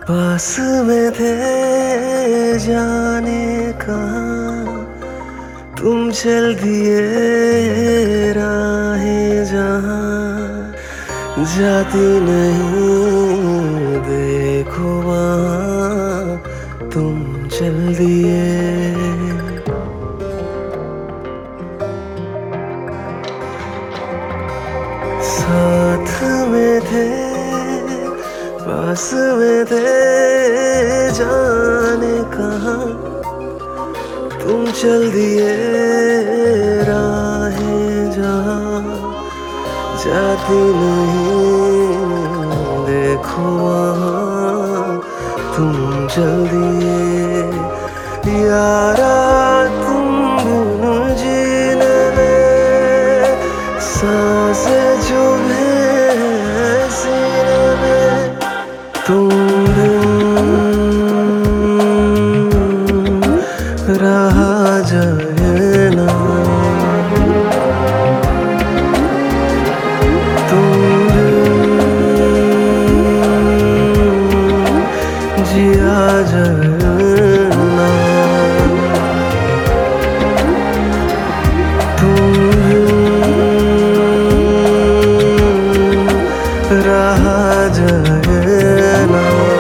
पास में थे जाने कहाँ तुम चल दिए राहें जहाँ जाती नहीं देखो वहाँ तुम चल दिए। साथ में थे पास में थे जाने कहाँ तुम चल दिए राहें जहाँ जाती नहीं देखो वहाँ तुम चल दिए। यारा तुम बिन जीने में सांसें जो है सीने में तुम बिन रहा जाए ना तुम बिन जिया जाए ना तुम बिन रहा जाए ना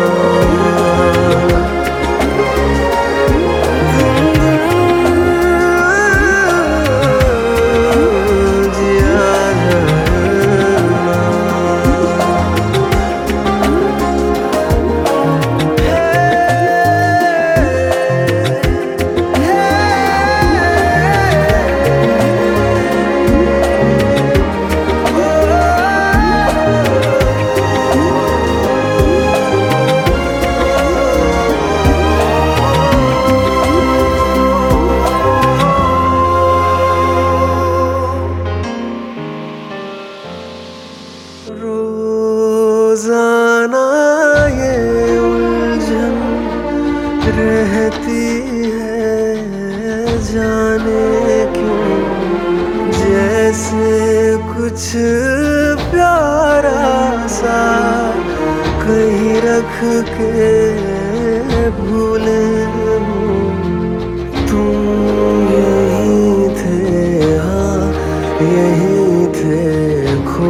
रोजाना ये उलझन रहती है जाने क्यों जैसे कुछ प्यारा सा कहीं रख के भूले हूँ। तुम यहीं थे हाँ यहीं थे खो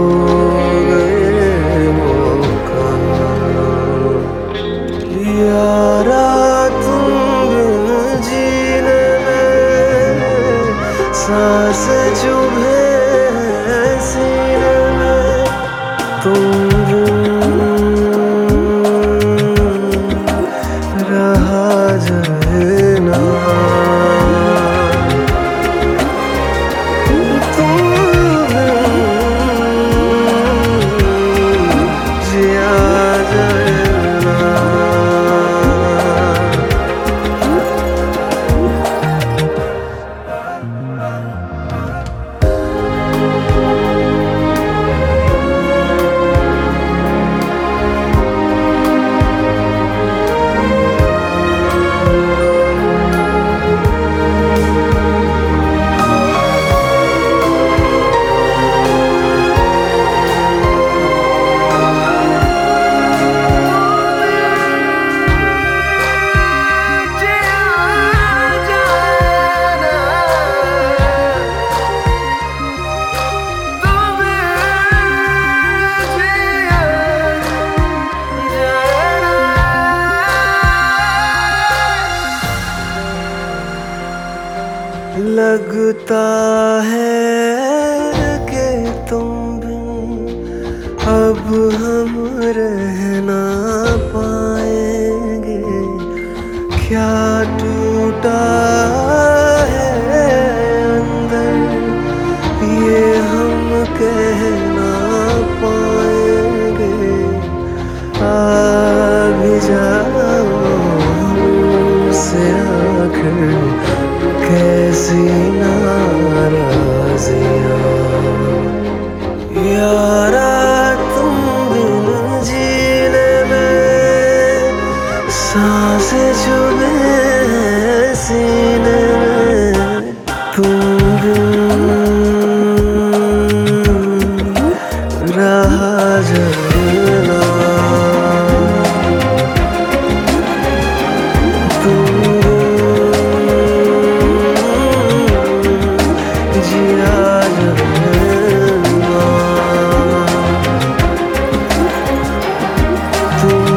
यारा तुम बिन जीने में सांसें चुभे सीने में तुम बिन रहा जाए ना तुम बिन जिया जाए लगता है कि तुम बिन अब हम रह ना पाएंगे क्या टूटा है अंदर ये हम कह ना पाएंगे आ भी जाओ हमसे आखिर कैसी नाराज़गी तुम